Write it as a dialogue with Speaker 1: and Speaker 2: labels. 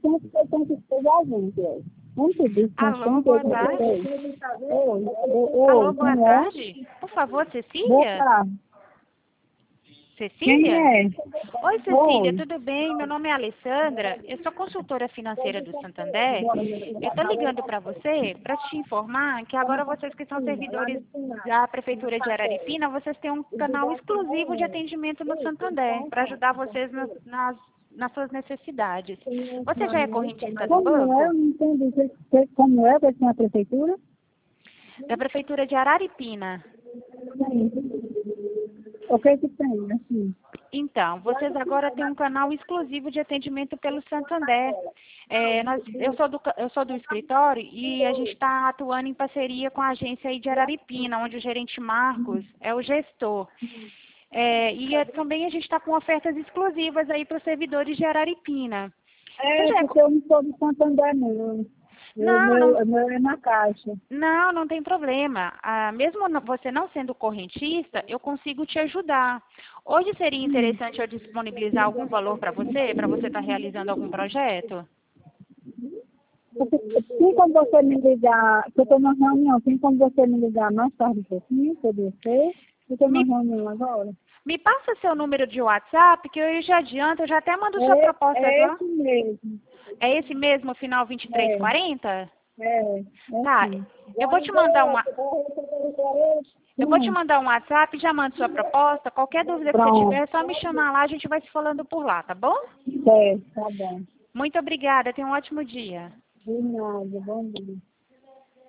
Speaker 1: tempo que eu tenho que pegar a gente. Vamos pedir.
Speaker 2: Alô, boa tarde.
Speaker 1: Alô,
Speaker 2: boa tarde. Por favor,
Speaker 1: Boa
Speaker 2: Cecília?
Speaker 1: tarde. Quem
Speaker 2: Cecília?
Speaker 1: é?
Speaker 2: Oi, Cecília,
Speaker 1: Oi.
Speaker 2: tudo bem? Meu nome é Alessandra, eu sou consultora financeira do Santander. Eu estou ligando para você para te informar que agora vocês que são servidores da Prefeitura de Araripina, vocês têm um canal exclusivo de atendimento no Santander para ajudar vocês nas suas necessidades. Você já é correntista do
Speaker 1: Como é?
Speaker 2: banco?
Speaker 1: Eu não entendi. Como é que é a prefeitura?
Speaker 2: Da Prefeitura de Araripina.
Speaker 1: Sim. O que tem, assim?
Speaker 2: Então, vocês agora têm um canal exclusivo de atendimento pelo Santander. Eu sou do escritório e a gente está atuando em parceria com a agência aí de Araripina, onde o gerente Marcos é o gestor. Também a gente está com ofertas exclusivas aí para os servidores de Araripina.
Speaker 1: Porque eu não sou de Santander, não. O meu é na Caixa.
Speaker 2: Não tem problema. Mesmo você não sendo correntista, eu consigo te ajudar. Hoje seria interessante eu disponibilizar algum valor para você estar realizando algum projeto?
Speaker 1: Tem como você me ligar, que eu estou na reunião, tem como você me ligar mais tarde um pouquinho, poder ser? Eu estou na
Speaker 2: Me,
Speaker 1: reunião agora.
Speaker 2: me passa seu número de WhatsApp, que eu já adianto, eu já até mando sua proposta lá.
Speaker 1: Esse mesmo.
Speaker 2: É esse mesmo, final 2340? Tá,
Speaker 1: Sim.
Speaker 2: eu vou te mandar um WhatsApp, já mando sua proposta. Qualquer dúvida que você
Speaker 1: Pronto.
Speaker 2: tiver, é só me chamar lá, a gente vai se falando por lá, tá bom?
Speaker 1: Tá bom.
Speaker 2: Muito obrigada, tenha um ótimo dia.
Speaker 1: De nada, bom dia.